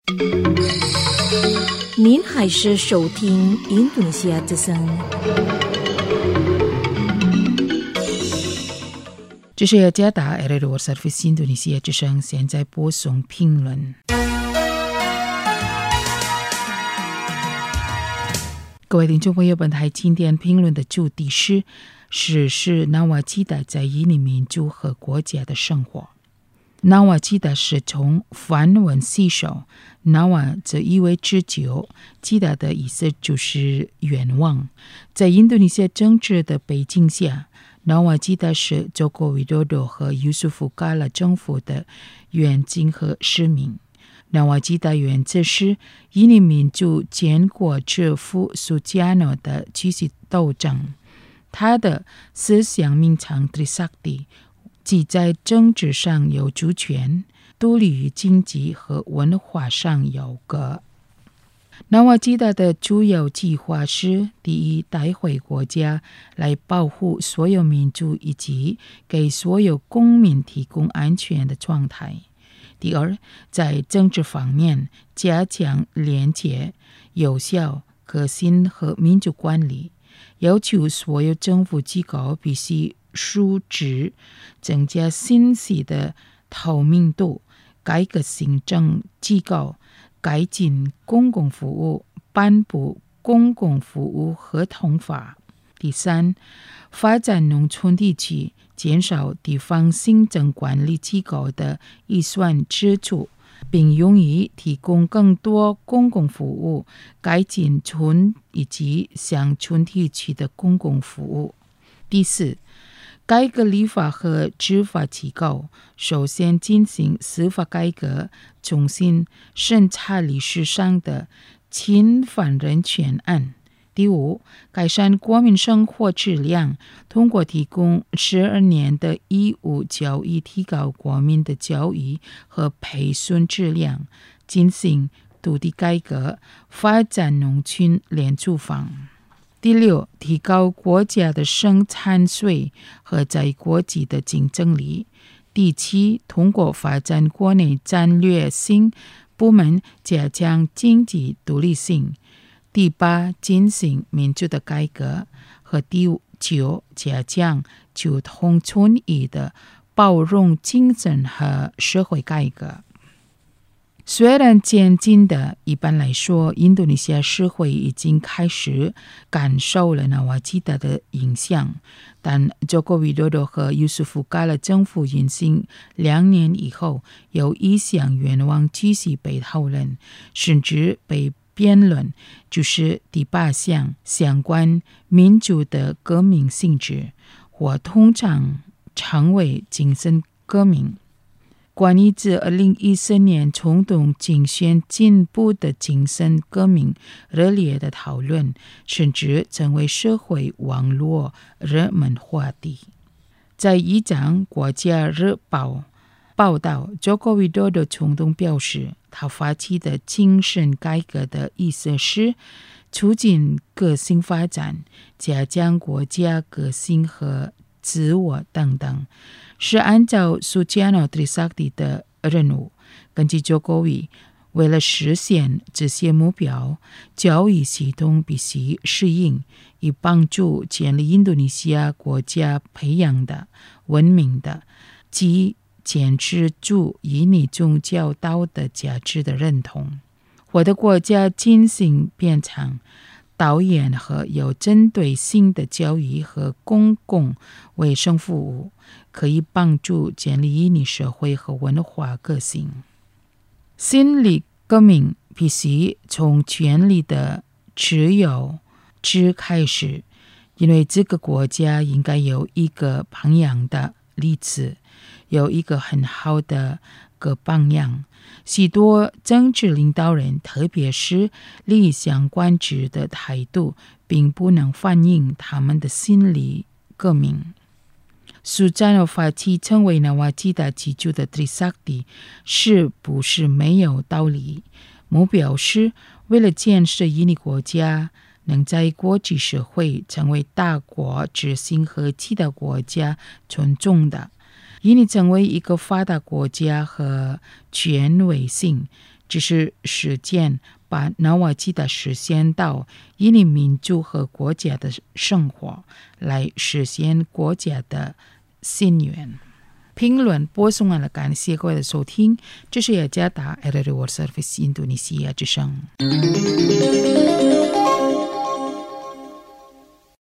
您还是收听印度尼西亚之声。 这是雅加达 Radio Service 印度尼西亚之声，现在播送评论。各位听众朋友，本台今天评论的主题是史诗纳瓦基达在印尼民族和国家的生活。纳瓦基达是从梵文系首，纳瓦则意为之久，基达的意思就是愿望。在印度尼西亚政治的背景下，纳瓦基达是Joko Widodo和Yusuf Kala政府的愿景和使命。纳瓦基达原则是印尼民族建国之父Sukarno的继续斗争。他的思想名称 Trisakti， 即在政治上有主权，独立于经济和文化上有格。纳瓦基达的主要计划是：第一，带回国家来保护所有民族以及给所有公民提供安全的状态；第二，在政治方面加强廉洁、有效、可信和民主管理，要求所有政府机构必须述职，增加信息的透明度，改革行政机构，改进公共服务，颁布公共服务合同法。第三，发展农村地区，减少地方行政管理机构的预算支出，并用于提供更多公共服务，改进村以及乡村地区的公共服务。第四，改革立法和执法机构，首先进行司法改革，重新审查历史上的侵犯人权案。第五，改善国民生活质量，通过提供12年的义务教育，提高国民的教育和培训质量，进行土地改革，发展农村廉租房。第六，提高国家的生产税和在国际的竞争力。第七，通过发展国内战略性部门，加强经济独立性。第八，进行民主的改革。和第九，加强求同存异的包容精神和社会改革。虽然渐进的，一般来说，印度尼西亚社会已经开始感受了纳瓦基达的影响，但Joko Widodo和Yusuf Kala政府运行2年以后，有一项愿望继续被讨论，甚至被辩论，就是第8项相关民主的革命性质，或通常称为精神革命。关于自2014年冲动竞选进步的精神革命热烈的讨论，甚至成为社会网络热门话题。在一张国家日报报道，Joko Widodo冲动表示，他发起的精神改革的意思是促进个性发展，加强国家个性和自我等等，是按照Sukarno Trisakti 的任务。根据Jokowi，为了实现这些目标，教育系统必须适应，以帮助建立印度尼西亚国家培养的、文明的，即坚持住印尼宗教道德价值的认同。我的国家进行变强，导演和有针对性的教育和公共卫生服务，可以帮助建立印尼社会和文化个性。心理革命必须从权力的持有制开始，因为这个国家应该有一个榜样的例子，有一个很好的个榜样。许多政治领导人，特别是理想官职的态度，并不能反映他们的心理革命。Sukarno发起成为纳瓦基达基础的 Trisakti 是不是没有道理？目标是为了建设印尼国家能在国际社会成为大国之心和其他国家尊重的。印尼成为一个发达国家和权威性， 只是实践把纳瓦基达实现到印尼民族和国家的生活，来实现国家的心愿。评论播送完了，感谢各位的收听，这是雅加达 Editor World Service 印度尼西亚之声。